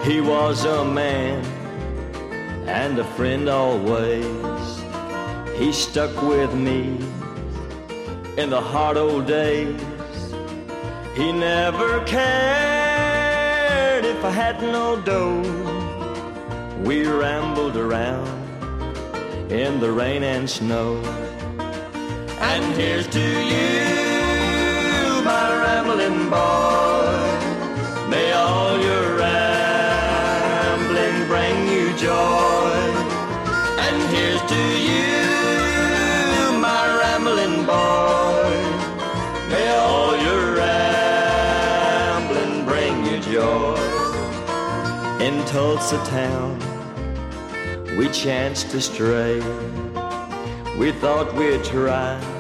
He was a man and a friend always. He stuck with me in the hard old days. He never cared if I had no dough. We rambled around in the rain and snow. And here's to you, my rambling boy. May all your rambling bring you joy. And here's to you, my rambling boy. May all your rambling bring you joy. In Tulsa town, we chanced to stray. We thought we'd try